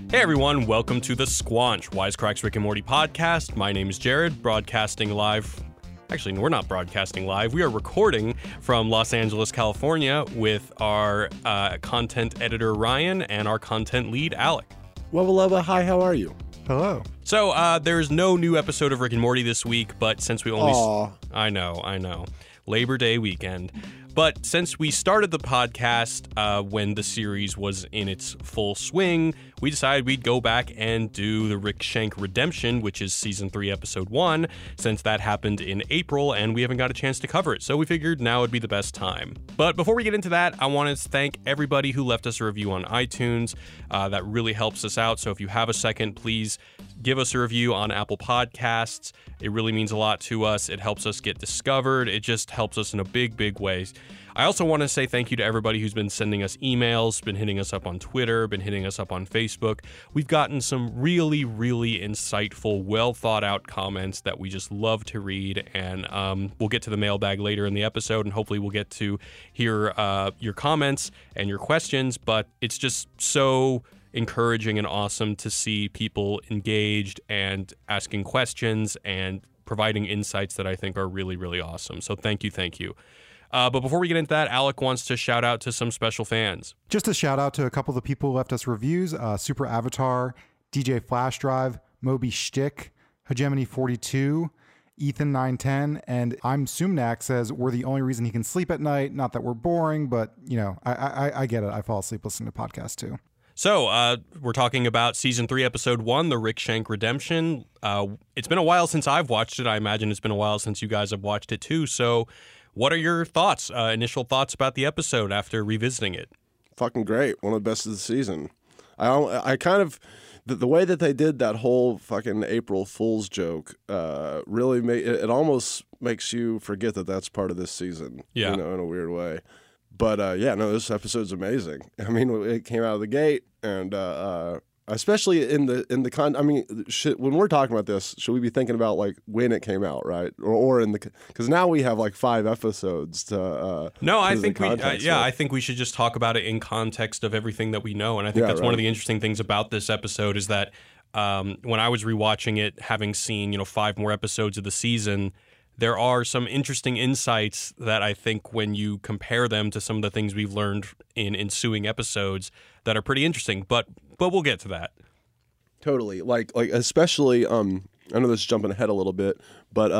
Hey everyone, welcome to the Squanch, Wisecracks Rick and Morty podcast. My name is Jared, broadcasting live. Actually, no, we're not broadcasting live. We are recording from Los Angeles, California with our content editor, Ryan, and our content lead, Alec. Wubba hi, how are you? Hello. So, there's no new episode of Rick and Morty this week, but since we only... Aww. I know. Labor Day weekend. But since we started the podcast when the series was in its full swing, we decided we'd go back and do the Rick Shank Redemption, which is Season 3, Episode 1, since that happened in April and we haven't got a chance to cover it. So we figured now would be the best time. But before we get into that, I want to thank everybody who left us a review on iTunes. That really helps us out. So if you have a second, please give us a review on Apple Podcasts. It really means a lot to us. It helps us get discovered. It just helps us in a big way. I also want to say thank you to everybody who's been sending us emails, been hitting us up on Twitter, been hitting us up on Facebook. We've gotten some really insightful, well thought out comments that we just love to read, and we'll get to the mailbag later in the episode, and hopefully we'll get to hear your comments and your questions, but it's just so encouraging and awesome to see people engaged and asking questions and providing insights that I think are really awesome. So thank you. But before we get into that, Alec wants to shout out to some special fans. Just a shout out to a couple of the people who left us reviews. Super Avatar, DJ Flash Drive, Moby Shtick, Hegemony 42, Ethan 910, and I'm Sumnak says we're the only reason he can sleep at night. Not that we're boring, but you know, I get it. I fall asleep listening to podcasts too. So, we're talking about Season 3, Episode 1, The Rick Shank Redemption. It's been a while since I've watched it. I imagine it's been a while since you guys have watched it too. So, what are your thoughts, initial thoughts about the episode after revisiting it? Fucking great. One of the best of the season. I kind of... The way that they did that whole fucking April Fool's joke really it almost makes you forget that that's part of this season. Yeah. You know, in a weird way. But this episode's amazing. I mean, it came out of the gate, and especially in the when we're talking about this, should we be thinking about like when it came out, right? Or in the, because now we have like 5 episodes to. No, I think I think we should just talk about it in context of everything that we know, and I think that's one of the interesting things about this episode is that when I was rewatching it, having seen 5 more episodes of the season, there are some interesting insights that I think when you compare them to some of the things we've learned in ensuing episodes that are pretty interesting, but we'll get to that. Totally. Like especially I know this is jumping ahead a little bit, but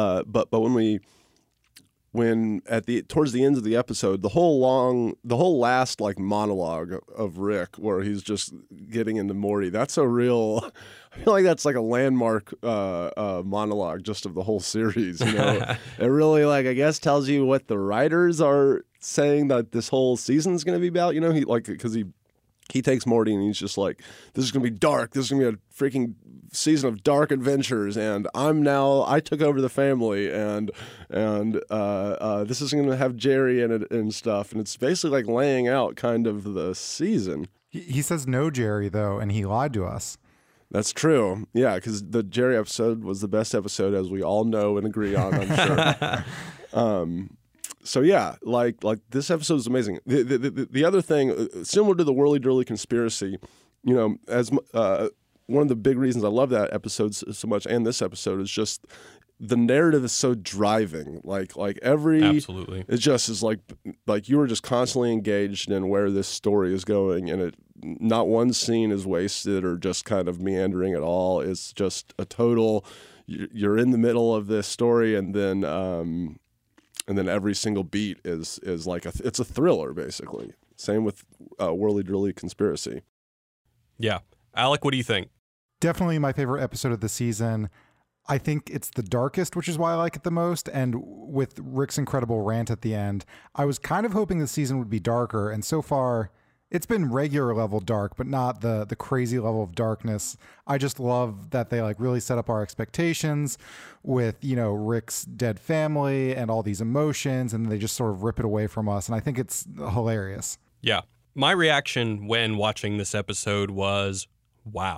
when towards the end of the episode, the whole last like monologue of Rick where he's just getting into Morty, I feel like that's like a landmark monologue just of the whole series, you know. It really I guess tells you what the writers are saying that this whole season's going to be about, you know. He takes Morty and he's just like, this is going to be dark. This is going to be a freaking season of dark adventures, and I took over the family, and this is going to have Jerry in it and stuff. And it's basically like laying out kind of the season. He says no Jerry, though, and he lied to us. That's true. Yeah, because the Jerry episode was the best episode, as we all know and agree on, I'm sure. So yeah, like this episode is amazing. The other thing, similar to the Whirly Durly conspiracy, you know, as one of the big reasons I love that episode so much, and this episode, is just the narrative is so driving. Like Absolutely. It just is like you are just constantly engaged in where this story is going, and not one scene is wasted or just kind of meandering at all. It's just a total. You're in the middle of this story, and then every single beat is like it's a thriller, basically. Same with Whirly Durly conspiracy. Yeah. Alec, what do you think? Definitely my favorite episode of the season. I think it's the darkest, which is why I like it the most. And with Rick's incredible rant at the end, I was kind of hoping the season would be darker. And so far, it's been regular level dark, but not the crazy level of darkness. I just love that they really set up our expectations with, Rick's dead family and all these emotions, and they just sort of rip it away from us. And I think it's hilarious. Yeah. My reaction when watching this episode was, wow.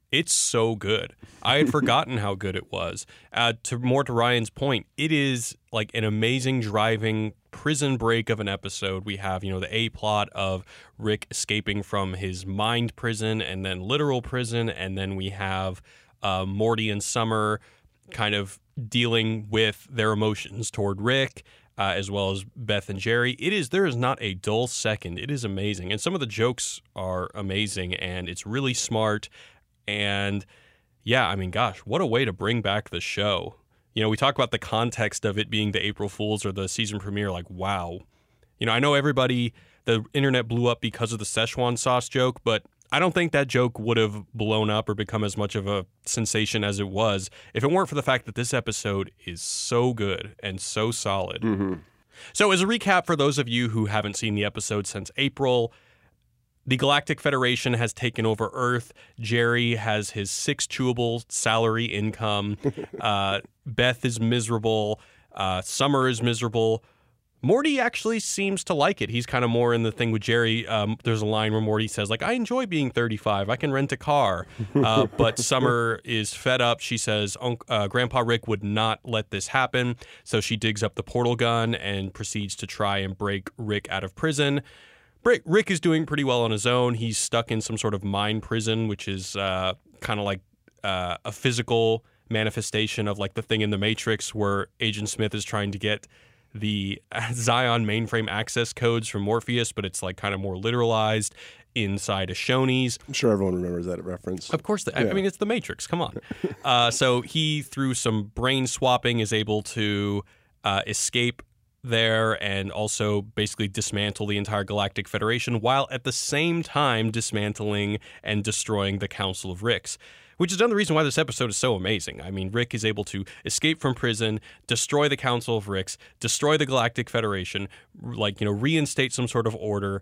It's so good. I had forgotten how good it was. To Ryan's point, it is like an amazing driving prison break of an episode. We have, the A plot of Rick escaping from his mind prison and then literal prison, and then we have Morty and Summer kind of dealing with their emotions toward Rick, as well as Beth and Jerry. There is not a dull second. It is amazing. And some of the jokes are amazing, and it's really smart. And yeah, I mean, gosh, what a way to bring back the show. We talk about the context of it being the April Fool's or the season premiere, like, wow. I know the internet blew up because of the Szechuan sauce joke, but I don't think that joke would have blown up or become as much of a sensation as it was if it weren't for the fact that this episode is so good and so solid. Mm-hmm. So as a recap for those of you who haven't seen the episode since April, the Galactic Federation has taken over Earth. Jerry has his 6 chewable salary income. Beth is miserable. Summer is miserable. Morty actually seems to like it. He's kind of more in the thing with Jerry. There's a line where Morty says, like, I enjoy being 35. I can rent a car. But Summer is fed up. She says Grandpa Rick would not let this happen. So she digs up the portal gun and proceeds to try and break Rick out of prison. Rick is doing pretty well on his own. He's stuck in some sort of mind prison, which is kind of like a physical manifestation of like the thing in the Matrix where Agent Smith is trying to get the Zion mainframe access codes from Morpheus, but it's like kind of more literalized inside a Shoney's. I'm sure everyone remembers that reference. Of course. I mean, it's the Matrix. Come on. So he, through some brain swapping, is able to escape there and also basically dismantle the entire Galactic Federation while at the same time dismantling and destroying the Council of Ricks, which is another reason why this episode is so amazing. I mean, Rick is able to escape from prison, destroy the Council of Ricks, destroy the Galactic Federation, reinstate some sort of order,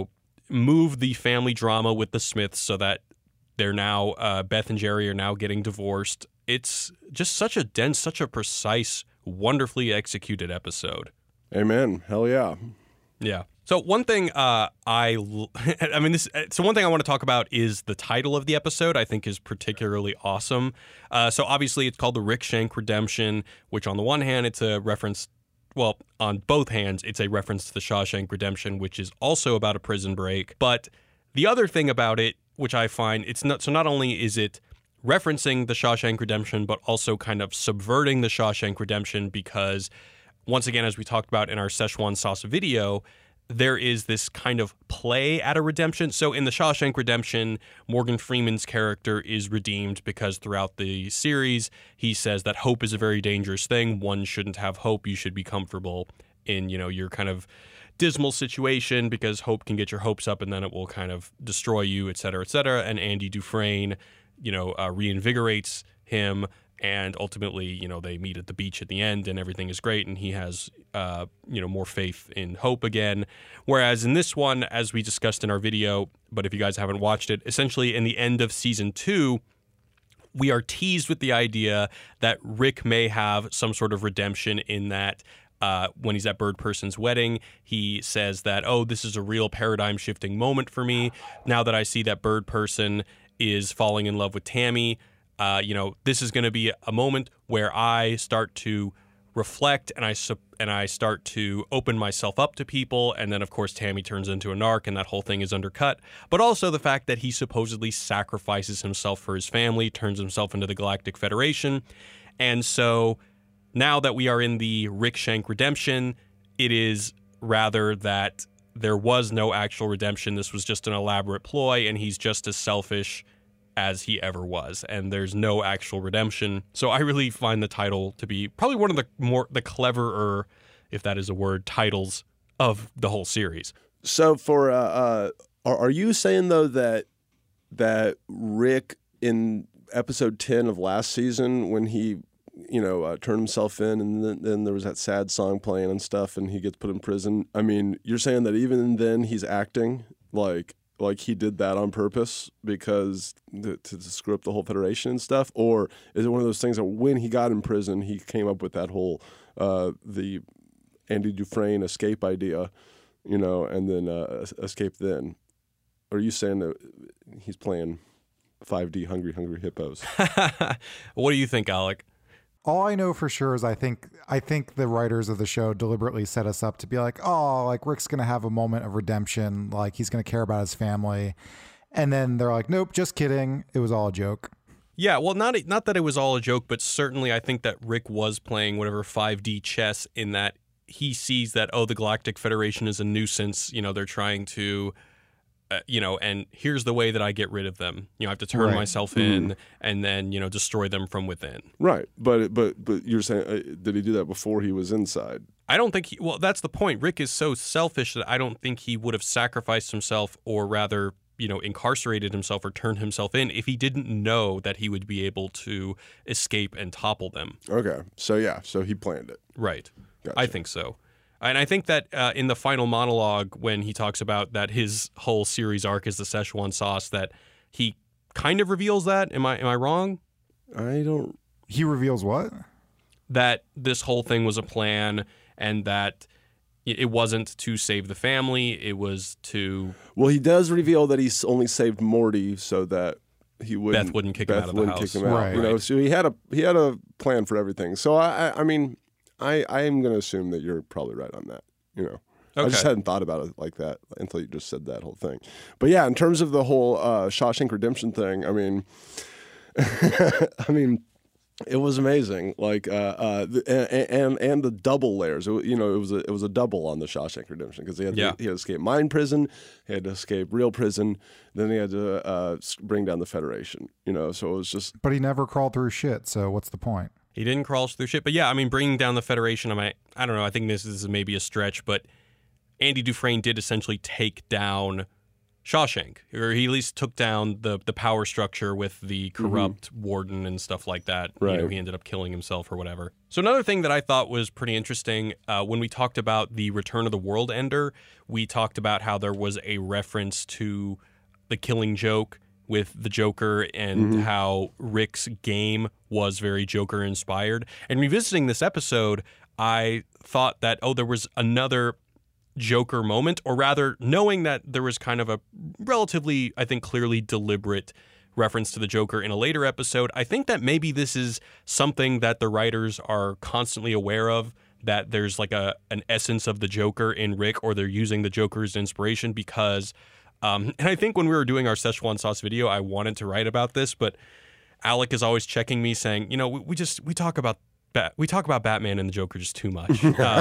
move the family drama with the Smiths so that they're now, Beth and Jerry are now getting divorced. It's just such a dense, such a precise, wonderfully executed episode. Amen. Hell yeah. Yeah. So one thing one thing I want to talk about is the title of the episode. I think is particularly awesome. So obviously it's called The Rick Shank Redemption, which on the one hand it's a reference, well, on both hands it's a reference to the Shawshank Redemption, which is also about a prison break. But the other thing about it, which I find not only is it referencing the Shawshank Redemption, but also kind of subverting the Shawshank Redemption because, once again, as we talked about in our Szechuan sauce video, there is this kind of play at a redemption. So in the Shawshank Redemption, Morgan Freeman's character is redeemed because throughout the series, he says that hope is a very dangerous thing. One shouldn't have hope. You should be comfortable in, your kind of dismal situation because hope can get your hopes up and then it will kind of destroy you, et cetera, et cetera. And Andy Dufresne, reinvigorates him. And ultimately, they meet at the beach at the end and everything is great. And he has, more faith in hope again. Whereas in this one, as we discussed in our video, but if you guys haven't watched it, essentially in the end of season 2, we are teased with the idea that Rick may have some sort of redemption in that when he's at Bird Person's wedding, he says that, this is a real paradigm shifting moment for me. Now that I see that Bird Person is falling in love with Tammy, this is going to be a moment where I start to reflect and I start to open myself up to people. And then, of course, Tammy turns into a narc and that whole thing is undercut. But also the fact that he supposedly sacrifices himself for his family, turns himself into the Galactic Federation. And so now that we are in the Rick Shank Redemption, it is rather that there was no actual redemption. This was just an elaborate ploy and he's just as selfish as he ever was, and there's no actual redemption. So I really find the title to be probably one of the cleverer, if that is a word, titles of the whole series. So for are you saying though that Rick in episode 10 of last season when he turned himself in and then there was that sad song playing and stuff and he gets put in prison, I mean, you're saying that even then he's acting like he did that on purpose because to screw up the whole Federation and stuff? Or is it one of those things that when he got in prison, he came up with that whole, the Andy Dufresne escape idea, and then escape then? Or are you saying that he's playing 5D Hungry Hippos. What do you think, Alec? All I know for sure is I think the writers of the show deliberately set us up to be like, oh, like Rick's going to have a moment of redemption. Like he's going to care about his family. And then they're like, nope, just kidding. It was all a joke. Yeah, well, not that it was all a joke, but certainly I think that Rick was playing whatever 5D chess in that he sees that, oh, the Galactic Federation is a nuisance. You know, they're trying to... and here's the way that I get rid of them. You know, I have to turn myself in and then, destroy them from within. Right. But you're saying, did he do that before he was inside? I don't think well, that's the point. Rick is so selfish that I don't think he would have sacrificed himself or rather, incarcerated himself or turned himself in if he didn't know that he would be able to escape and topple them. Okay. So he planned it. Right. Gotcha. I think so. And I think that in the final monologue, when he talks about that his whole series arc is the Szechuan sauce, that he kind of reveals that. Am I wrong? He reveals what? That this whole thing was a plan and that it wasn't to save the family. It was to... Well, he does reveal that he's only saved Morty so that Beth wouldn't kick him out of the house. Kick him out. Right. So he had a plan for everything. So I mean... I am going to assume that you're probably right on that, Okay. I just hadn't thought about it like that until you just said that whole thing. But yeah, in terms of the whole Shawshank Redemption thing, I mean, it was amazing. Like, and the double layers. It was a double on the Shawshank Redemption because he had to escape mind prison, he had to escape real prison, then he had to bring down the Federation. So it was just. But he never crawled through shit. So what's the point? He didn't crawl through shit. But yeah, I mean, bringing down the Federation, I don't know. I think this is maybe a stretch, but Andy Dufresne did essentially take down Shawshank, or he at least took down the power structure with the corrupt warden and stuff like that. Right. He ended up killing himself or whatever. So another thing that I thought was pretty interesting, when we talked about the Return of the World Ender, we talked about how there was a reference to the Killing Joke with the Joker and how Rick's game was very Joker inspired. And revisiting this episode, I thought that, there was another Joker moment, or rather knowing that there was kind of a relatively, I think, clearly deliberate reference to the Joker in a later episode. I think that maybe this is something that the writers are constantly aware of, that there's like an essence of the Joker in Rick, or they're using the Joker as inspiration because... and I think when we were doing our Szechuan sauce video, I wanted to write about this, but Alec is always checking me saying, we talk about Batman and the Joker just too much.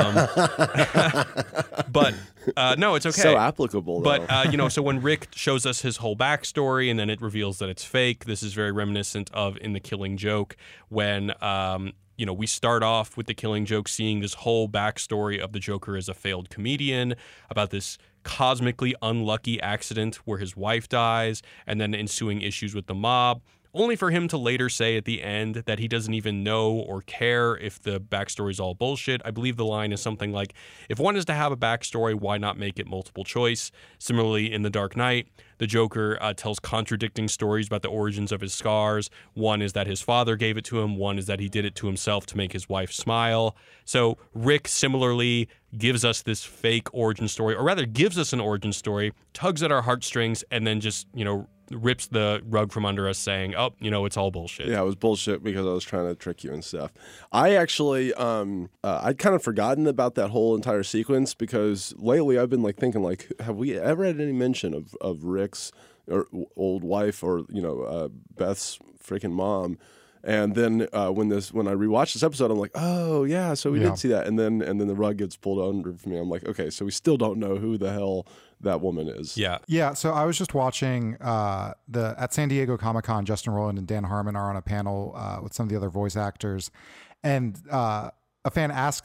But no, it's okay. So applicable, though. But, so when Rick shows us his whole backstory and then it reveals that it's fake, this is very reminiscent of in The Killing Joke when, we start off with The Killing Joke seeing this whole backstory of the Joker as a failed comedian, about this cosmically unlucky accident where his wife dies, and then ensuing issues with the mob, only for him to later say at the end that he doesn't even know or care if the backstory's all bullshit. I believe the line is something like, if one is to have a backstory, why not make it multiple choice? Similarly, in The Dark Knight, the Joker tells contradicting stories about the origins of his scars. One is that his father gave it to him. One is that he did it to himself to make his wife smile. So Rick similarly gives us this fake origin story, or rather gives us an origin story, tugs at our heartstrings, and then just, rips the rug from under us saying, it's all bullshit. Yeah, it was bullshit because I was trying to trick you and stuff. I actually, I'd kind of forgotten about that whole entire sequence because lately I've been thinking have we ever had any mention of Rick's or old wife or, Beth's freaking mom? And then when I rewatched this episode, I'm like, oh yeah, so we did see that. And then the rug gets pulled under for me. I'm like, okay, so we still don't know who the hell that woman is. Yeah. Yeah. So I was just watching at San Diego Comic-Con, Justin Roiland and Dan Harmon are on a panel with some of the other voice actors. And a fan asks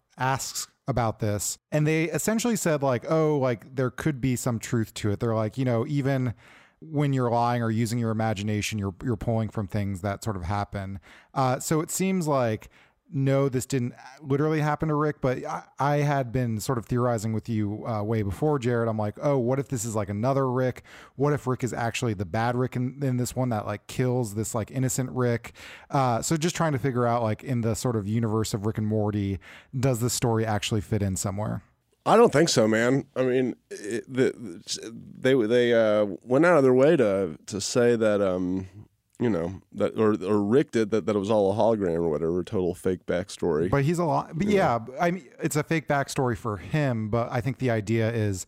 about this. And they essentially said there could be some truth to it. They're like, even when you're lying or using your imagination, you're pulling from things that sort of happen. So it seems like, no, this didn't literally happen to Rick, but I had been sort of theorizing with you way before, Jared. I'm like, oh, what if this is another Rick? What if Rick is actually the bad Rick in this one that kills this innocent Rick? So just trying to figure out in the sort of universe of Rick and Morty, does this story actually fit in somewhere? I don't think so, man. I mean, they went out of their way to say that that or Rick did that it was all a hologram or whatever, total fake backstory. But he's a lot. But yeah, I mean, it's a fake backstory for him. But I think the idea is,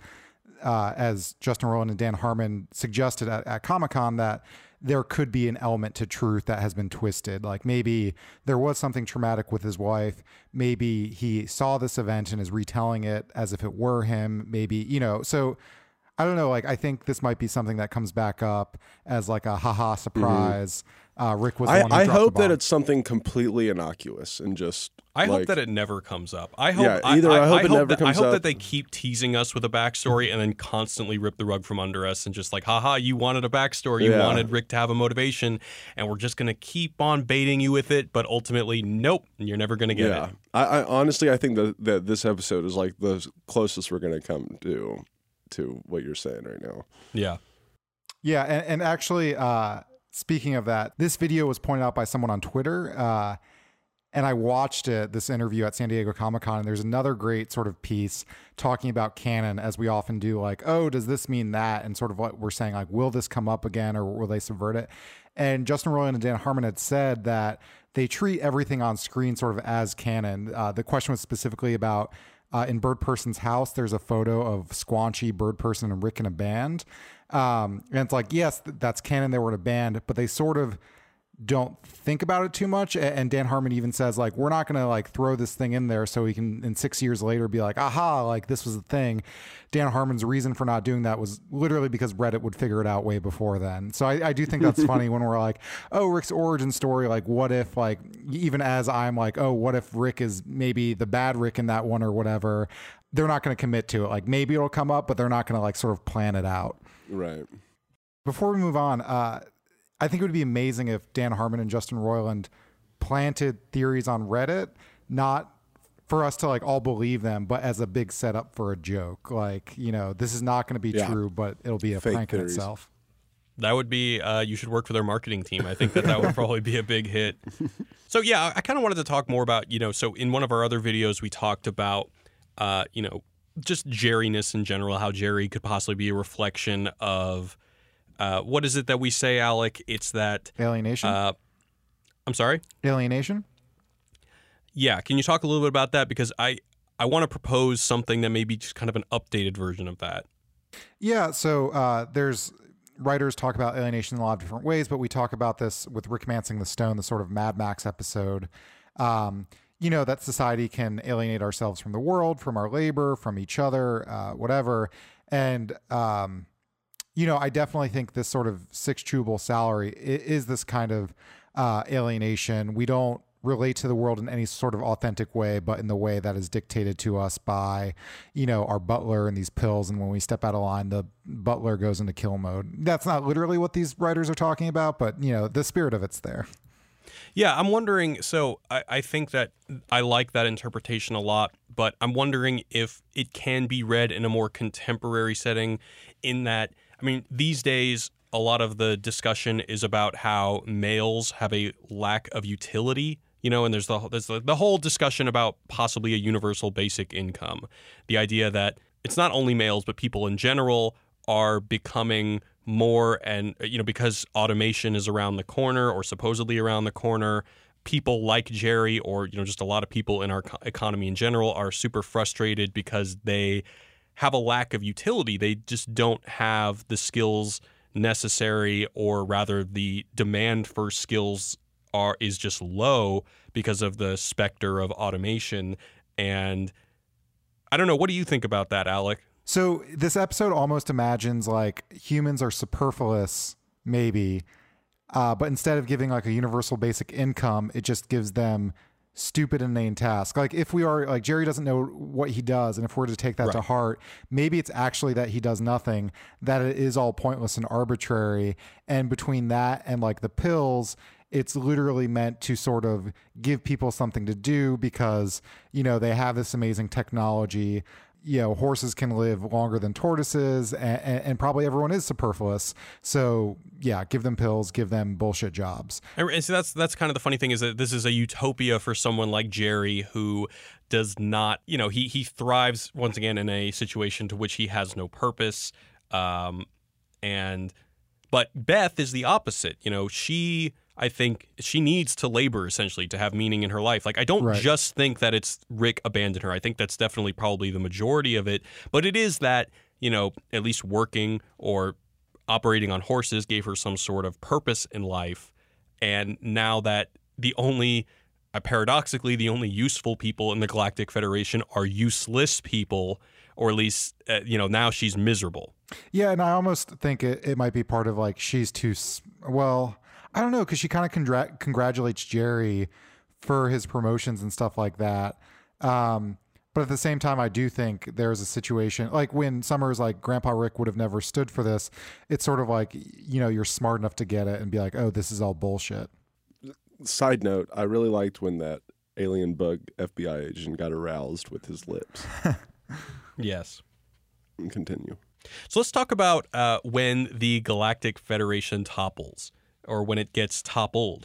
as Justin Roiland and Dan Harmon suggested at Comic-Con, that there could be an element to truth that has been twisted. Like maybe there was something traumatic with his wife. Maybe he saw this event and is retelling it as if it were him. Maybe, so I don't know. Like, I think this might be something that comes back up as like a haha surprise. Rick was the one who I dropped hope the bomb. that it's something completely innocuous and just. I hope like, that it never comes up. I hope. Yeah, either I hope it never comes I hope up. that they keep teasing us with a backstory and then constantly rip the rug from under us and just like, haha, you wanted a backstory, you wanted Rick to have a motivation, and we're just gonna keep on baiting you with it. But ultimately, nope, you're never gonna get it. I honestly, I think that this episode is like the closest we're gonna come to what you're saying right now. Yeah. Yeah, and actually, speaking of that, this video was pointed out by someone on Twitter, and I watched this interview at San Diego Comic-Con, and there's another great sort of piece talking about canon, as we often do, like, oh, does this mean that? And sort of what we're saying, like, will this come up again, or will they subvert it? And Justin Roiland and Dan Harmon had said that they treat everything on screen sort of as canon. The question was specifically about, in Bird Person's house, there's a photo of Squanchy, Bird Person, and Rick in a band. And it's like, yes, that's canon. They were in a band, but they sort of don't think about it too much. And Dan Harmon even says, like, we're not going to like throw this thing in there so we can in 6 years later be like, aha, like this was the thing. Dan Harmon's reason for not doing that was literally because Reddit would figure it out way before then. So I do think that's funny when we're like, oh, Rick's origin story, like what if, like, even as I'm like, oh, what if Rick is maybe the bad Rick in that one or whatever, they're not going to commit to it. Like maybe it'll come up, but they're not going to like sort of plan it out. Right. Before we move on, I think it would be amazing if Dan Harmon and Justin Roiland planted theories on Reddit, not for us to like all believe them, but as a big setup for a joke. Like, this is not going to be true, but it'll be a Fake prank in theories. itself. That would be, you should work for their marketing team. I think that would probably be a big hit. So yeah, I kind of wanted to talk more about, so in one of our other videos, we talked about, just Jerry-ness in general, how Jerry could possibly be a reflection of, what is it that we say, Alec? It's that... Alienation? I'm sorry? Alienation? Yeah, can you talk a little bit about that? Because I want to propose something that may be just kind of an updated version of that. Yeah, so there's... Writers talk about alienation in a lot of different ways, but we talk about this with Rick Mansing the Stone, the sort of Mad Max episode. That society can alienate ourselves from the world, from our labor, from each other, whatever. And, I definitely think this sort of six chewable salary is this kind of alienation. We don't relate to the world in any sort of authentic way, but in the way that is dictated to us by, our butler and these pills. And when we step out of line, the butler goes into kill mode. That's not literally what these writers are talking about, but, the spirit of it's there. Yeah, I'm wondering, so I think that I like that interpretation a lot, but I'm wondering if it can be read in a more contemporary setting in that, these days, a lot of the discussion is about how males have a lack of utility, and there's the whole discussion about possibly a universal basic income. The idea that it's not only males, but people in general are becoming more, and because automation is around the corner or supposedly around the corner, people like Jerry or just a lot of people in our economy in general are super frustrated because they have a lack of utility. They just don't have the skills necessary, or rather the demand for skills is just low because of the specter of automation. And I don't know, what do you think about that, Alec? So this episode almost imagines like humans are superfluous, maybe, but instead of giving like a universal basic income, it just gives them stupid inane tasks. Like if we are like, Jerry doesn't know what he does, and if we're to take that to heart, maybe it's actually that he does nothing, that it is all pointless and arbitrary. And between that and like the pills, it's literally meant to sort of give people something to do because, they have this amazing technology. horses can live longer than tortoises, and probably everyone is superfluous. So yeah, give them pills, give them bullshit jobs. And so that's kind of the funny thing, is that this is a utopia for someone like Jerry, who does not, he thrives once again in a situation to which he has no purpose. But Beth is the opposite. I think she needs to labor, essentially, to have meaning in her life. Like, I don't just think that it's Rick abandoned her. I think that's definitely probably the majority of it. But it is that, at least working or operating on horses gave her some sort of purpose in life. And now that paradoxically, the only useful people in the Galactic Federation are useless people, or at least, now she's miserable. Yeah, and I almost think it might be part of, like, she's too, well, I don't know, because she kind of congratulates Jerry for his promotions and stuff like that. But at the same time, I do think there's a situation, like when Summer's like, Grandpa Rick would have never stood for this. It's sort of like, you're smart enough to get it and be like, oh, this is all bullshit. Side note, I really liked when that alien bug FBI agent got aroused with his lips. Yes. And continue. So let's talk about when the Galactic Federation topples, or when it gets toppled.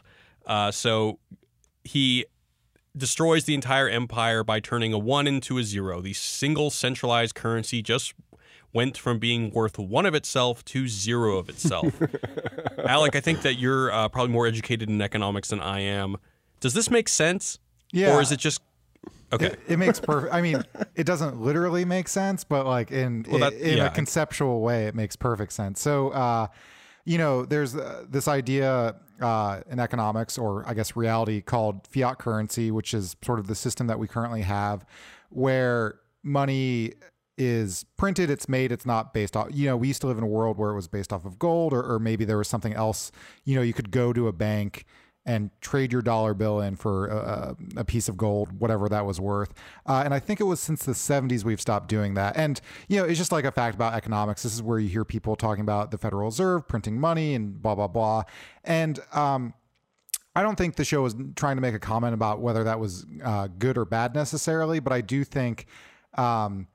So he destroys the entire empire by turning a 1 into a 0. The single centralized currency just went from being worth 1 of itself to 0 of itself. Alec, I think that you're probably more educated in economics than I am. Does this make sense? Yeah. Or is it just... Okay. It makes perfect... I mean, it doesn't literally make sense, but like in a conceptual way, it makes perfect sense. So... there's this idea in economics, or I guess reality, called fiat currency, which is sort of the system that we currently have, where money is printed, it's made, it's not based off, we used to live in a world where it was based off of gold, or maybe there was something else, you could go to a bank and trade your dollar bill in for a piece of gold, whatever that was worth. And I think it was since the 70s we've stopped doing that. And, it's just like a fact about economics. This is where you hear people talking about the Federal Reserve printing money and blah, blah, blah. And I don't think the show was trying to make a comment about whether that was good or bad necessarily, but I do think, where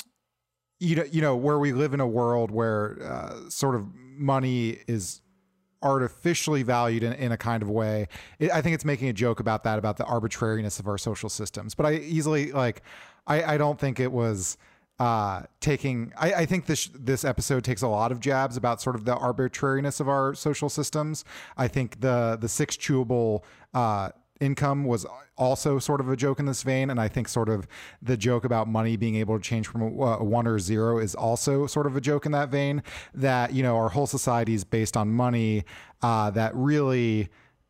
we live in a world where sort of money is artificially valued in a kind of way. I think it's making a joke about that, about the arbitrariness of our social systems. But I don't think it was taking... I think this episode takes a lot of jabs about sort of the arbitrariness of our social systems. I think the 6 chewable income was also sort of a joke in this vein, and I think sort of the joke about money being able to change from a 1 or 0 is also sort of a joke in that vein, that our whole society is based on money that really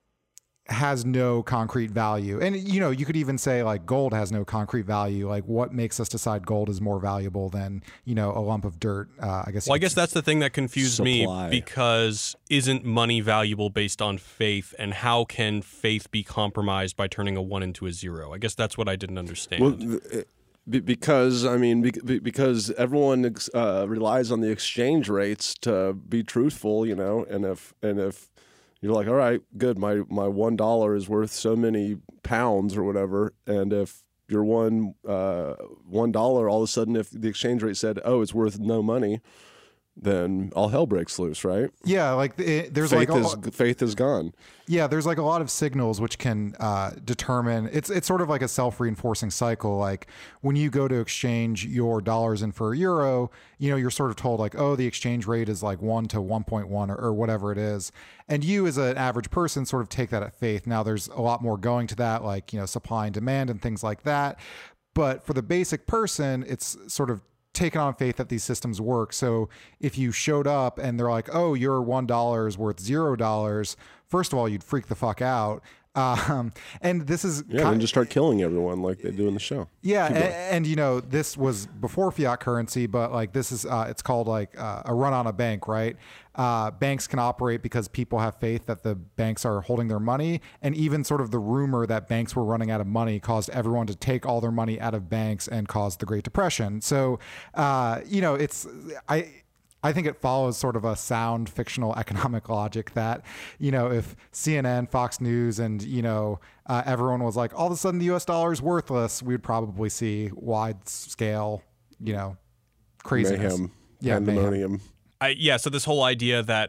has no concrete value. And you could even say like gold has no concrete value. Like, what makes us decide gold is more valuable than a lump of dirt? I guess that's the thing that confused me, because isn't money valuable based on faith, and how can faith be compromised by turning a 1 into a 0? I guess that's what I didn't understand. Well, because everyone relies on the exchange rates to be truthful, and if you're like, all right, good, my $1 is worth so many pounds or whatever, and if your $1, all of a sudden, if the exchange rate said, oh, it's worth no money, then all hell breaks loose, right? Yeah, like there's faith is gone. Yeah, there's like a lot of signals which can determine. It's sort of like a self-reinforcing cycle. Like when you go to exchange your dollars in for a euro, you're sort of told like, oh, the exchange rate is like 1 to 1.1 or whatever it is, and you as an average person sort of take that at faith. Now there's a lot more going to that, like supply and demand and things like that. But for the basic person, it's sort of taken on faith that these systems work. So if you showed up and they're like, oh, your $1 is worth $0, first of all, you'd freak the fuck out. And this is and just start killing everyone like they do in the show. Yeah, and this was before fiat currency, but like this is it's called like a run on a bank, right? Banks can operate because people have faith that the banks are holding their money, and even sort of the rumor that banks were running out of money caused everyone to take all their money out of banks and caused the Great Depression. So I think it follows sort of a sound fictional economic logic that, if CNN, Fox News, and, everyone was like, all of a sudden the US dollar is worthless, we would probably see wide scale craziness. Mayhem. Yeah, mayhem. Pandemonium. So this whole idea that,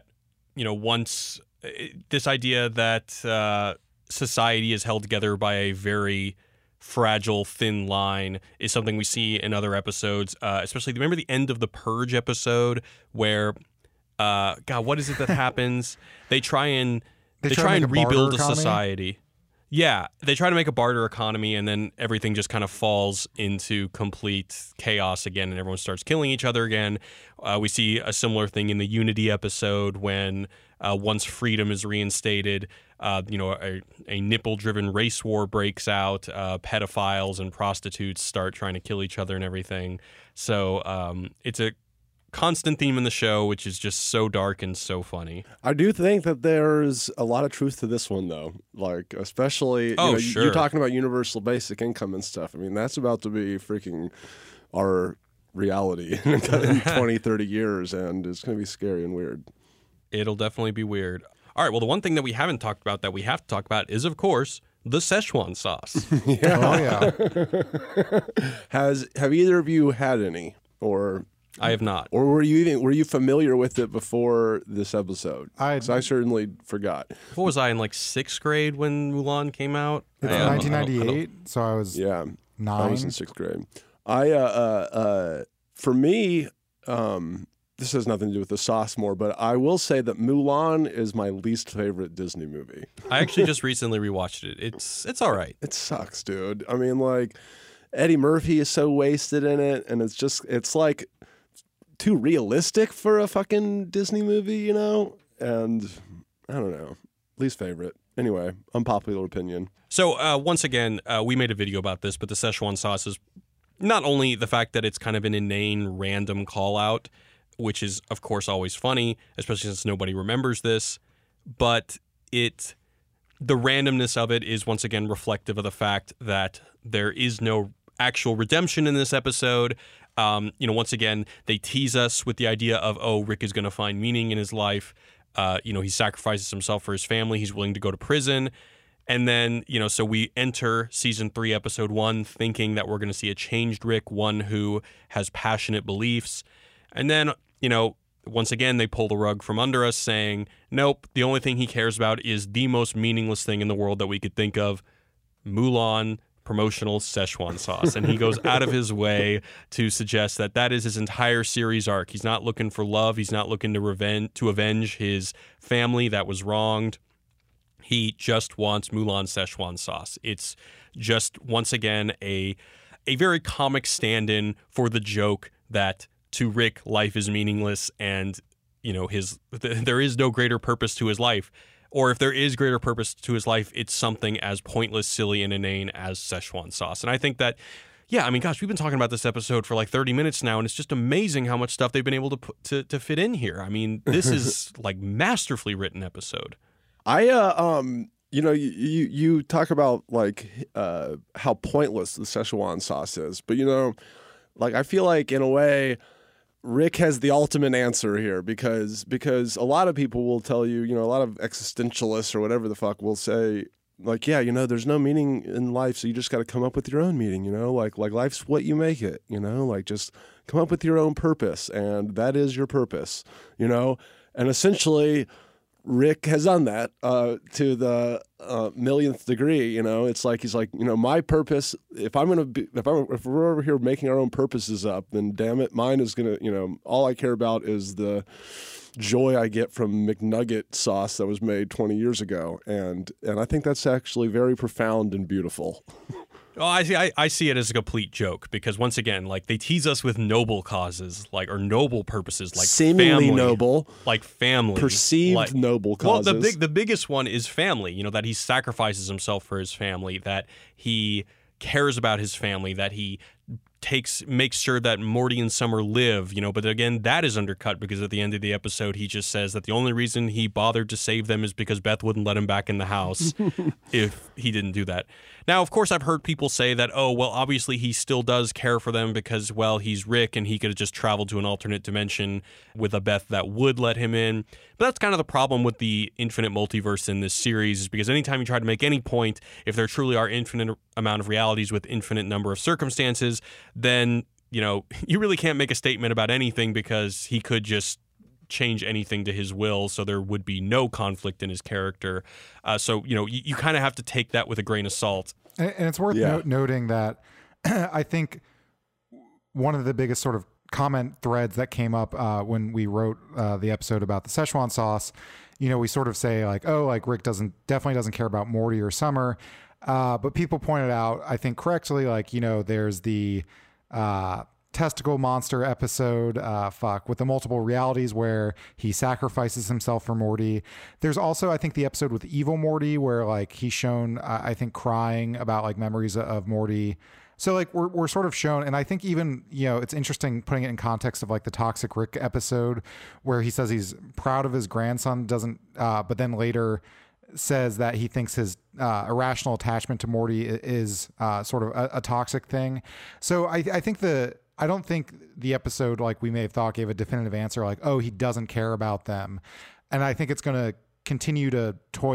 society is held together by a very fragile, thin line is something we see in other episodes, especially, remember the end of the Purge episode where, what is it that happens? They try and rebuild a society. Yeah, they try to make a barter economy, and then everything just kind of falls into complete chaos again, and everyone starts killing each other again. We see a similar thing in the Unity episode when once freedom is reinstated, a nipple-driven race war breaks out. Pedophiles and prostitutes start trying to kill each other and everything. So it's a constant theme in the show, which is just so dark and so funny. I do think that there's a lot of truth to this one, though. Like, especially, sure. You're talking about universal basic income and stuff. I mean, that's about to be freaking our reality in 20, 30 years, and it's going to be scary and weird. It'll definitely be weird. All right, well, the one thing that we haven't talked about that we have to talk about is, of course, the Szechuan sauce. Yeah. Oh, yeah. Have either of you had any? Or... I have not. Or were you familiar with it before this episode? I certainly forgot. What was I in sixth grade when Mulan came out? It's 1998, so I was 9. I was in sixth grade. For me, this has nothing to do with the sauce more, but I will say that Mulan is my least favorite Disney movie. I actually just recently rewatched it. It's all right. It sucks, dude. I mean, Eddie Murphy is so wasted in it, and it's too realistic for a fucking Disney movie, And I don't know. Least favorite. Anyway, unpopular opinion. So once again, we made a video about this, but the Szechuan sauce is not only the fact that it's kind of an inane, random call-out, which is, of course, always funny, especially since nobody remembers this, but the randomness of it is, once again, reflective of the fact that there is no actual redemption in this episode. Once again, they tease us with the idea of, Rick is going to find meaning in his life. He sacrifices himself for his family. He's willing to go to prison. And then, so we enter season 3, episode 1, thinking that we're going to see a changed Rick, one who has passionate beliefs. And then, once again, they pull the rug from under us saying, nope, the only thing he cares about is the most meaningless thing in the world that we could think of, Mulan promotional Szechuan sauce. And he goes out of his way to suggest that is his entire series arc. He's not looking for love. He's not looking to avenge his family that was wronged. He just wants Mulan Szechuan sauce. It's just, once again, a very comic stand-in for the joke that to Rick, life is meaningless and, there is no greater purpose to his life. Or if there is greater purpose to his life, it's something as pointless, silly, and inane as Szechuan sauce. And I think that, we've been talking about this episode for 30 minutes now, and it's just amazing how much stuff they've been able to fit in here. I mean, this is masterfully written episode. You talk about how pointless the Szechuan sauce is, but I feel like in a way, Rick has the ultimate answer here because a lot of people will tell you, a lot of existentialists or whatever the fuck will say, there's no meaning in life, so you just got to come up with your own meaning, like life's what you make it, just come up with your own purpose, and that is your purpose, and essentially Rick has done that to the millionth degree. It's he's my purpose. If we're over here making our own purposes up, then damn it, mine is gonna. All I care about is the joy I get from McNugget sauce that was made 20 years ago, and I think that's actually very profound and beautiful. Oh, I see it as a complete joke because once again, they tease us with noble causes, or noble purposes, seemingly family, noble, family, perceived noble causes. Well, the biggest one is family. That he sacrifices himself for his family, that he cares about his family, that he makes sure that Morty and Summer live, but again, that is undercut because at the end of the episode, he just says that the only reason he bothered to save them is because Beth wouldn't let him back in the house if he didn't do that. Now, of course, I've heard people say that, obviously he still does care for them because, he's Rick and he could have just traveled to an alternate dimension with a Beth that would let him in. But that's kind of the problem with the infinite multiverse in this series is because anytime you try to make any point, if there truly are infinite amount of realities with infinite number of circumstances, then you know, you really can't make a statement about anything because he could just change anything to his will, so there would be no conflict in his character. So, you know, you kind of have to take that with a grain of salt. And it's worth noting that I think one of the biggest sort of comment threads that came up when we wrote the episode about the Szechuan sauce, you know, we sort of say like, oh, like Rick definitely doesn't care about Morty or Summer. But people pointed out, I think correctly, like, you know, there's the testicle monster episode, with the multiple realities where he sacrifices himself for Morty. There's also, I think, the episode with Evil Morty where like he's shown, I think, crying about like memories of Morty. So like we're sort of shown, and I think even, you know, it's interesting putting it in context of like the Toxic Rick episode where he says he's proud of his grandson, but then later says that he thinks his irrational attachment to Morty is sort of a toxic thing. So I think I don't think the episode, like we may have thought, gave a definitive answer like, oh, he doesn't care about them. And I think it's going to continue to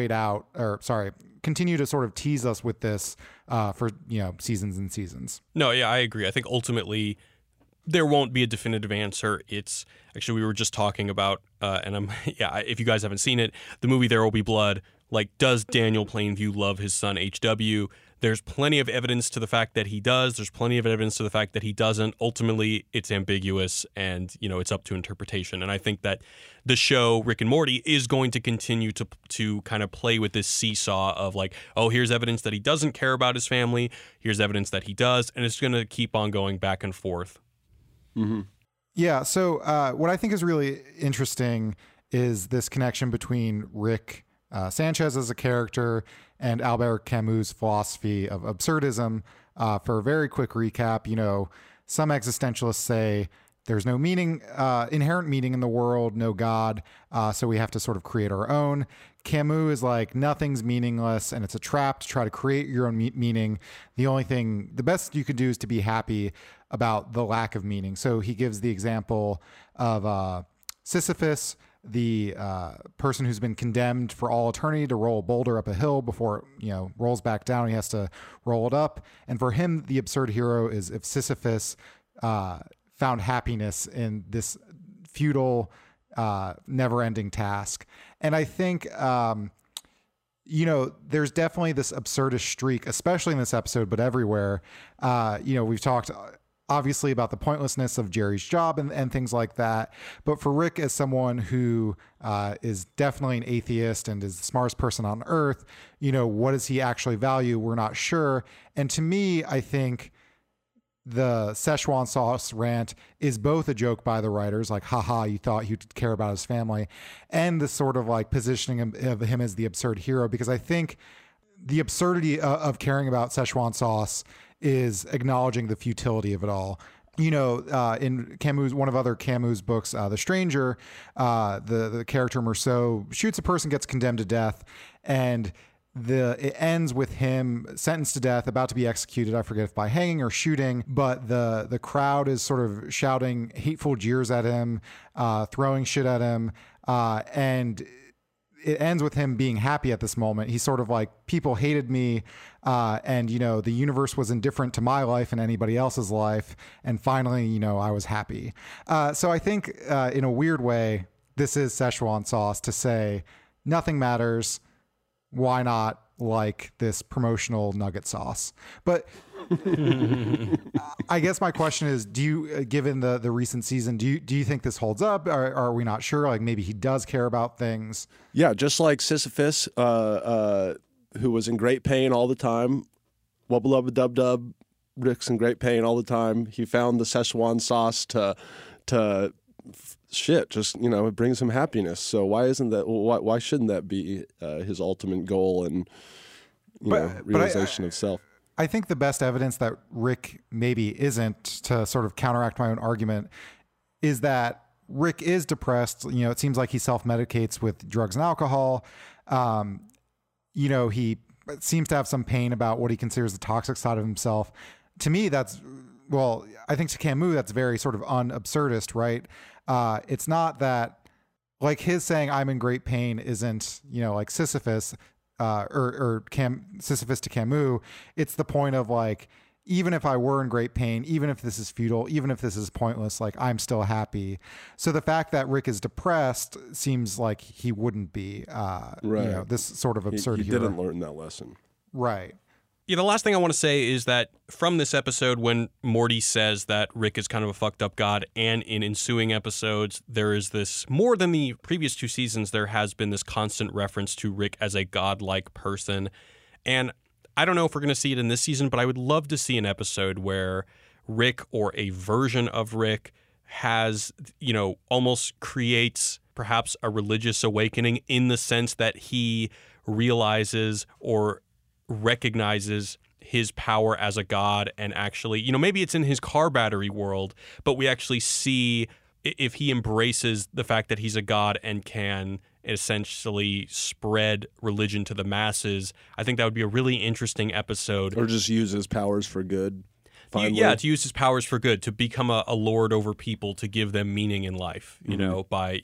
continue to sort of tease us with this for, you know, seasons and seasons. No, yeah, I agree. I think ultimately there won't be a definitive answer. It's actually, we were just talking about, if you guys haven't seen it, the movie There Will Be Blood. Like, does Daniel Plainview love his son HW? There's plenty of evidence to the fact that he does. There's plenty of evidence to the fact that he doesn't. Ultimately, it's ambiguous and, you know, it's up to interpretation. And I think that the show Rick and Morty is going to continue to kind of play with this seesaw of like, oh, here's evidence that he doesn't care about his family. Here's evidence that he does. And it's going to keep on going back and forth. Mm-hmm. Yeah. So what I think is really interesting is this connection between Rick Sanchez as a character and Albert Camus' philosophy of absurdism. For a very quick recap, you know, some existentialists say there's no inherent meaning in the world, no God, so we have to sort of create our own. Camus is like, nothing's meaningless and it's a trap to try to create your own meaning. The best you could do is to be happy about the lack of meaning. So he gives the example of Sisyphus, the person who's been condemned for all eternity to roll a boulder up a hill before it, you know, rolls back down. He has to roll it up. And for him, the absurd hero is if Sisyphus found happiness in this futile, never-ending task. And I think, you know, there's definitely this absurdist streak, especially in this episode, but everywhere. You know, we've talked obviously about the pointlessness of Jerry's job and things like that. But for Rick, as someone who is definitely an atheist and is the smartest person on earth, you know, what does he actually value? We're not sure. And to me, I think the Szechuan sauce rant is both a joke by the writers, like, haha, you thought he'd care about his family, and the sort of like positioning of him as the absurd hero, because I think the absurdity of caring about Szechuan sauce is acknowledging the futility of it all. You know, in Camus, one of other Camus' books, The Stranger, the character Merceau shoots a person, gets condemned to death, and it ends with him sentenced to death, about to be executed. I forget if by hanging or shooting, but the crowd is sort of shouting hateful jeers at him, throwing shit at him, and it ends with him being happy at this moment. He's sort of like, people hated me, and, you know, the universe was indifferent to my life and anybody else's life, and finally, you know, I was happy. So I think in a weird way, this is Szechuan sauce to say nothing matters. Why not like this promotional nugget sauce? But I guess my question is, do you, given the recent season, do you think this holds up? Or are we not sure? Like maybe he does care about things. Yeah, just like Sisyphus, who was in great pain all the time. Wubba lubba dub dub, Rick's in great pain all the time. He found the Szechuan sauce to just, you know, it brings him happiness. So why shouldn't that be his ultimate goal and realization of self? I think the best evidence that Rick maybe isn't, to sort of counteract my own argument, is that Rick is depressed. You know, it seems like he self-medicates with drugs and alcohol. You know, he seems to have some pain about what he considers the toxic side of himself. To me, I think to Camus, that's very sort of unabsurdist, right? It's not that, like, his saying I'm in great pain isn't, you know, like Sisyphus, Sisyphus to Camus. It's the point of like, even if I were in great pain, even if this is futile, even if this is pointless, like I'm still happy. So the fact that Rick is depressed seems like he wouldn't be, this sort of absurd He didn't learn that lesson. Right. Yeah, the last thing I want to say is that from this episode, when Morty says that Rick is kind of a fucked up god, and in ensuing episodes, there is this, more than the previous 2 seasons, there has been this constant reference to Rick as a godlike person. And I don't know if we're going to see it in this season, but I would love to see an episode where Rick, or a version of Rick, has, almost creates perhaps a religious awakening, in the sense that he realizes or recognizes his power as a god, and actually, maybe it's in his car battery world, but we actually see if he embraces the fact that he's a god and can essentially spread religion to the masses. I think that would be a really interesting episode. Or just use his powers for good. Finally. Yeah, to use his powers for good, to become a lord over people, to give them meaning in life, by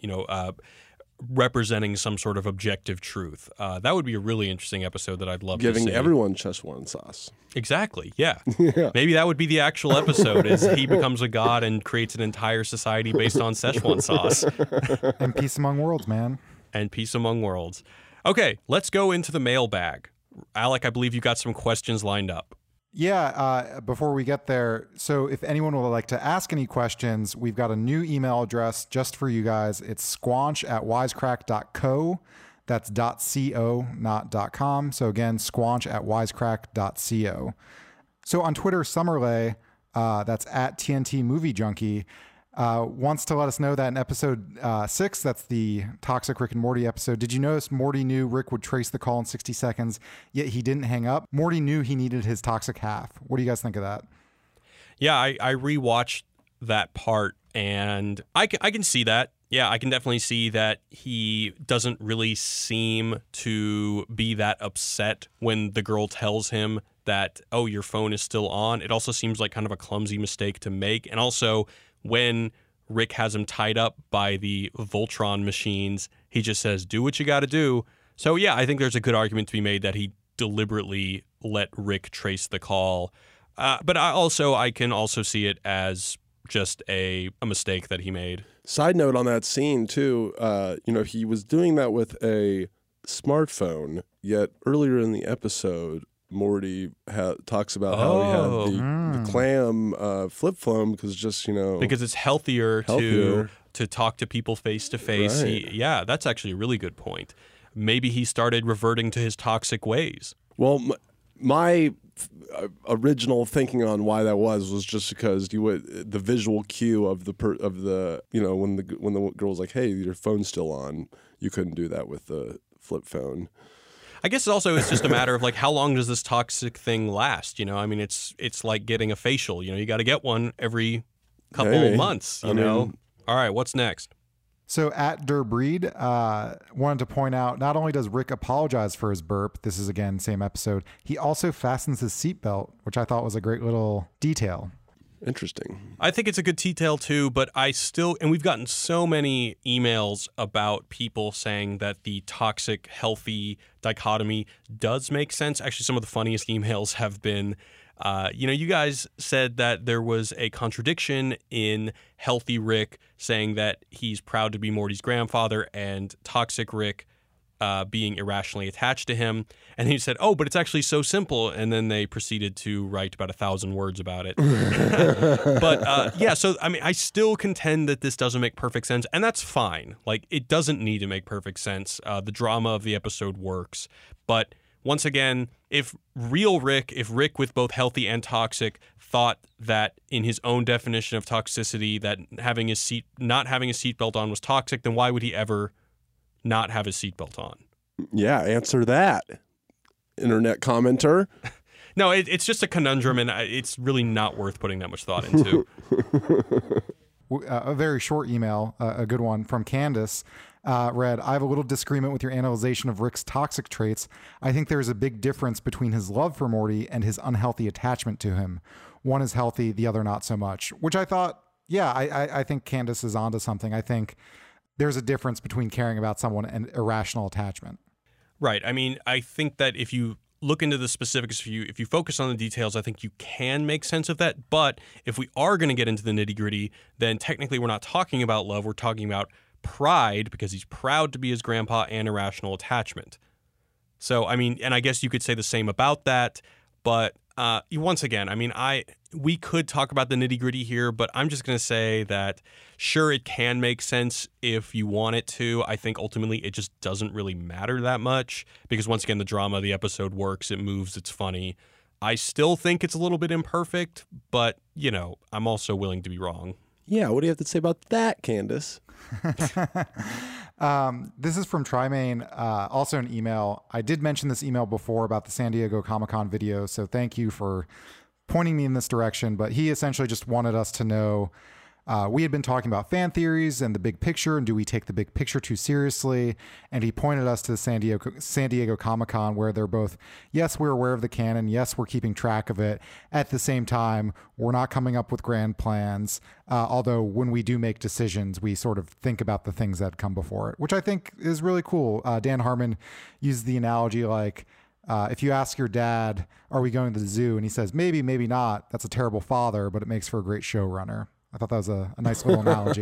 representing some sort of objective truth. That would be a really interesting episode that I'd love to see. Giving everyone Szechuan sauce. Exactly, yeah. Maybe that would be the actual episode, is he becomes a god and creates an entire society based on Szechuan sauce. And peace among worlds, man. And peace among worlds. Okay, let's go into the mailbag. Alec, I believe you got some questions lined up. Yeah, before we get there, so if anyone would like to ask any questions, we've got a new email address just for you guys. It's squanch@wisecrack.co. That's .co, not .com. So again, squanch@wisecrack.co. So on Twitter, Summerlay, that's at TNT Movie Junkie, wants to let us know that in episode 6, that's the Toxic Rick and Morty episode, did you notice Morty knew Rick would trace the call in 60 seconds, yet he didn't hang up? Morty knew he needed his toxic half. What do you guys think of that? Yeah, I rewatched that part, and I can see that. Yeah, I can definitely see that he doesn't really seem to be that upset when the girl tells him that, oh, your phone is still on. It also seems like kind of a clumsy mistake to make. And also, when Rick has him tied up by the Voltron machines, he just says, do what you got to do. So, yeah, I think there's a good argument to be made that he deliberately let Rick trace the call. But I can also see it as just a mistake that he made. Side note on that scene, too, he was doing that with a smartphone, yet earlier in the episode, Morty talks about how he had the clam flip phone because because it's healthier. To talk to people face to face. Yeah, that's actually a really good point. Maybe he started reverting to his toxic ways. Well, my original thinking on why that was just because the visual cue of the when the girl was like, hey, your phone's still on, you couldn't do that with the flip phone. I guess it's just a matter of like, how long does this toxic thing last? I mean, it's like getting a facial. You got to get one every couple of months. All right, what's next? So at Durbreed wanted to point out, not only does Rick apologize for his burp, this is again same episode, he also fastens his seatbelt, which I thought was a great little detail. Interesting. I think it's a good detail too, but and we've gotten so many emails about people saying that the toxic healthy dichotomy does make sense. Actually, some of the funniest emails have been, you guys said that there was a contradiction in healthy Rick saying that he's proud to be Morty's grandfather, and toxic Rick being irrationally attached to him. And he said, oh, but it's actually so simple. And then they proceeded to write about 1,000 words about it. But so I mean, I still contend that this doesn't make perfect sense, and that's fine. Like, it doesn't need to make perfect sense. The drama of the episode works. But once again, if Rick with both healthy and toxic thought that in his own definition of toxicity that not having a seatbelt on was toxic, then why would he ever not have his seatbelt on? Yeah, answer that, internet commenter. No, it's just a conundrum, and it's really not worth putting that much thought into. A very short email, a good one from Candace, read, I have a little disagreement with your analyzation of Rick's toxic traits. I think there is a big difference between his love for Morty and his unhealthy attachment to him. One is healthy, the other not so much, which I thought, I think Candace is onto something. I think there's a difference between caring about someone and irrational attachment. Right. I mean, I think that if you look into the specifics, if you focus on the details, I think you can make sense of that. But if we are going to get into the nitty-gritty, then technically we're not talking about love. We're talking about pride, because he's proud to be his grandpa, and irrational attachment. So, I mean, and I guess you could say the same about that. But once again, I mean, we could talk about the nitty-gritty here, but I'm just going to say that, sure, it can make sense if you want it to. I think ultimately it just doesn't really matter that much, because once again, the drama of the episode works, it moves, it's funny. I still think it's a little bit imperfect, but, you know, I'm also willing to be wrong. Yeah, what do you have to say about that, Candace? This is from Trimane, also an email. I did mention this email before about the San Diego Comic-Con video, so thank you for pointing me in this direction. But he essentially just wanted us to know, we had been talking about fan theories and the big picture, and do we take the big picture too seriously? And he pointed us to the San Diego Comic-Con, where they're both, yes, we're aware of the canon, yes, we're keeping track of it. At the same time, we're not coming up with grand plans, although when we do make decisions, we sort of think about the things that come before it, which I think is really cool. Dan Harmon used the analogy like, if you ask your dad, are we going to the zoo? And he says, maybe, maybe not. That's a terrible father, but it makes for a great showrunner. I thought that was a nice little analogy.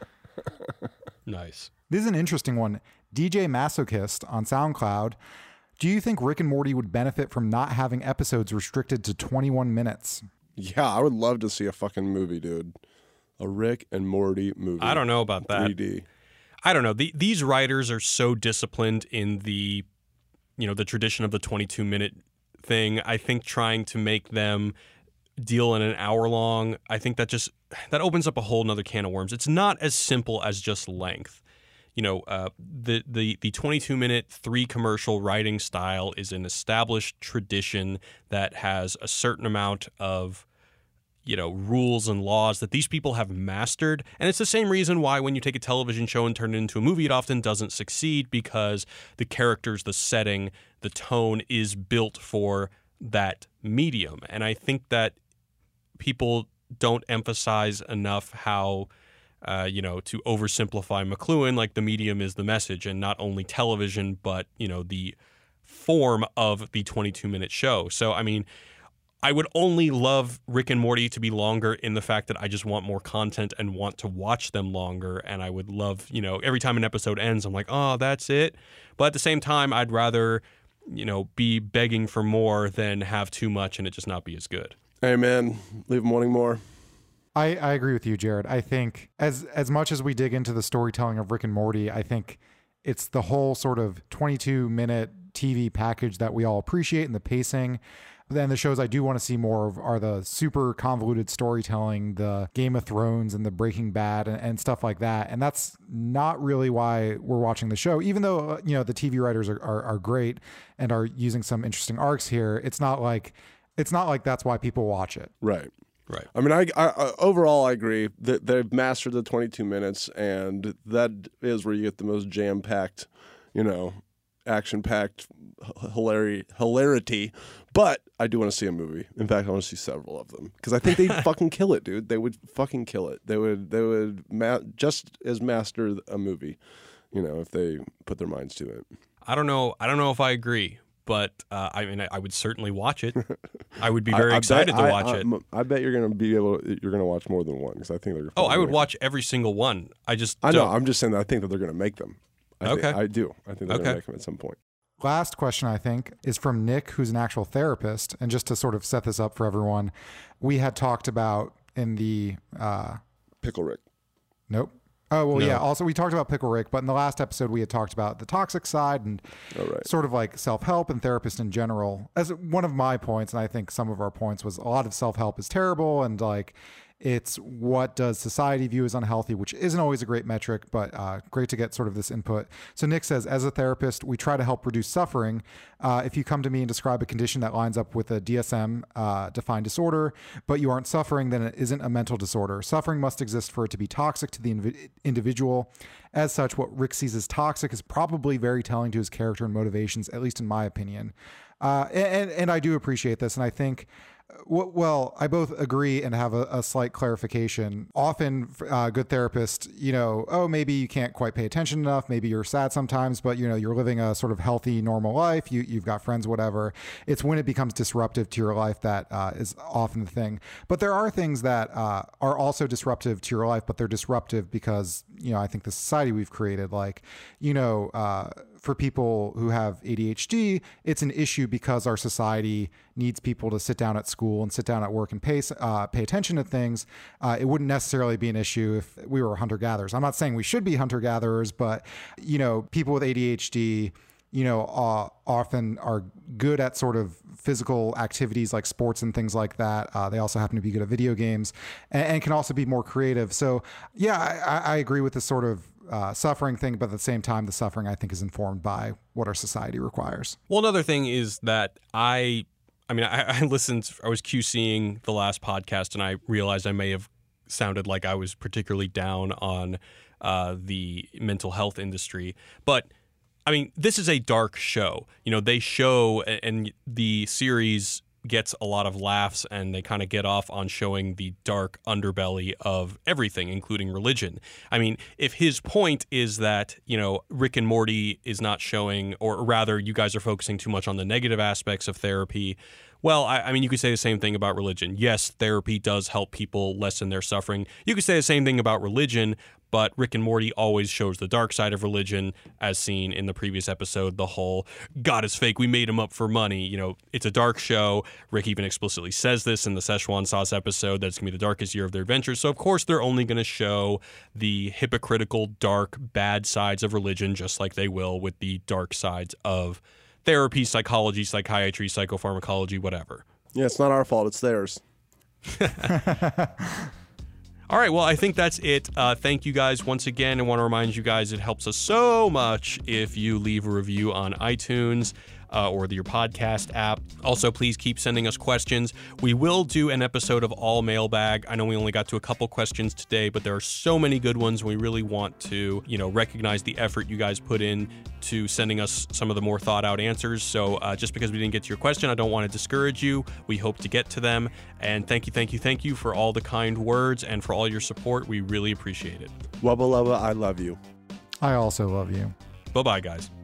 Nice. This is an interesting one. DJ Masochist on SoundCloud. Do you think Rick and Morty would benefit from not having episodes restricted to 21 minutes? Yeah, I would love to see a fucking movie, dude. A Rick and Morty movie. I don't know about that. 3D. I don't know. These writers are so disciplined in the tradition of the 22-minute thing. I think trying to make them deal in an hour long, I think that opens up a whole nother can of worms. It's not as simple as just length. You know, the 22-minute 3 commercial writing style is an established tradition that has a certain amount of, you know, rules and laws that these people have mastered. And it's the same reason why when you take a television show and turn it into a movie, it often doesn't succeed, because the characters, the setting, the tone is built for that medium. And I think that people don't emphasize enough how, to oversimplify McLuhan, like the medium is the message, and not only television, but, you know, the form of the 22-minute show. So, I mean, I would only love Rick and Morty to be longer in the fact that I just want more content and want to watch them longer. And I would love, you know, every time an episode ends, I'm like, oh, that's it. But at the same time, I'd rather, you know, be begging for more than have too much and it just not be as good. Hey, man, leave them wanting more. I agree with you, Jared. I think as much as we dig into the storytelling of Rick and Morty, I think it's the whole sort of 22-minute TV package that we all appreciate, and the pacing. Then the shows I do want to see more of are the super convoluted storytelling, the Game of Thrones and the Breaking Bad and stuff like that. And that's not really why we're watching the show, even though, you know, the TV writers are great and are using some interesting arcs here. It's not like that's why people watch it. Right. Right. I mean, I overall I agree that they've mastered the 22 minutes, and that is where you get the most jam-packed, you know, action-packed hilarity. But I do want to see a movie. In fact, I want to see several of them, because I think they'd fucking kill it, dude. They would fucking kill it. They would just as master a movie, you know, if they put their minds to it. I don't know if I agree. But I mean, I would certainly watch it. I would be very excited to watch it. I bet you're gonna watch more than one, because I think they're. Oh, I would watch every single one. I know. I'm just saying that I think that they're gonna make them. I do. I think they're gonna make them at some point. Last question, I think, is from Nick, who's an actual therapist. And just to sort of set this up for everyone, we had talked about in the Pickle Rick. Nope. Oh, well, No. yeah. Also, we talked about Pickle Rick, but in the last episode, we had talked about the toxic side and sort of like self-help and therapists in general. As one of my points, and I think some of our points, was a lot of self-help is terrible, and like it's what does society view as unhealthy, which isn't always a great metric, but great to get sort of this input. So Nick says, as a therapist, we try to help reduce suffering. If you come to me and describe a condition that lines up with a DSM defined disorder, but you aren't suffering, then it isn't a mental disorder. Suffering must exist for it to be toxic to the individual. As such, what Rick sees as toxic is probably very telling to his character and motivations, at least in my opinion. And I do appreciate this. And I think Well, I both agree and have a slight clarification. Often, good therapists, maybe you can't quite pay attention enough. Maybe you're sad sometimes, but you're living a sort of healthy, normal life. You've got friends, whatever. It's when it becomes disruptive to your life that is often the thing. But there are things that are also disruptive to your life, but they're disruptive because I think the society we've created, like for people who have ADHD, it's an issue because our society needs people to sit down at school and sit down at work and pay attention to things. It wouldn't necessarily be an issue if we were hunter-gatherers. I'm not saying we should be hunter-gatherers, but, people with ADHD, often are good at sort of physical activities like sports and things like that. They also happen to be good at video games and can also be more creative. So, yeah, I agree with this sort of suffering thing, but at the same time, the suffering, I think, is informed by what our society requires. Well, another thing is that I listened, I was QCing the last podcast, and I realized I may have sounded like I was particularly down on the mental health industry. But, this is a dark show. They show, and the series gets a lot of laughs, and they kind of get off on showing the dark underbelly of everything, including religion. If his point is that, Rick and Morty is not showing, or rather you guys are focusing too much on the negative aspects of therapy, well, you could say the same thing about religion. Yes, therapy does help people lessen their suffering. You could say the same thing about religion, but Rick and Morty always shows the dark side of religion, as seen in the previous episode, the whole God is fake, we made him up for money. It's a dark show. Rick even explicitly says this in the Szechuan sauce episode, that it's going to be the darkest year of their adventures. So, of course, they're only going to show the hypocritical, dark, bad sides of religion, just like they will with the dark sides of therapy, psychology, psychiatry, psychopharmacology, whatever. Yeah, it's not our fault. It's theirs. All right, well, I think that's it. Thank you guys once again. I want to remind you guys it helps us so much if you leave a review on iTunes or your podcast app. Also, please keep sending us questions. We will do an episode of All Mailbag. I know we only got to a couple questions today, but there are so many good ones. We really want to, recognize the effort you guys put in to sending us some of the more thought out answers. So just because we didn't get to your question, I don't want to discourage you. We hope to get to them. And thank you for all the kind words and for all your support. We really appreciate it. Wubba Lubba, I love you. I also love you. Bye-bye, guys.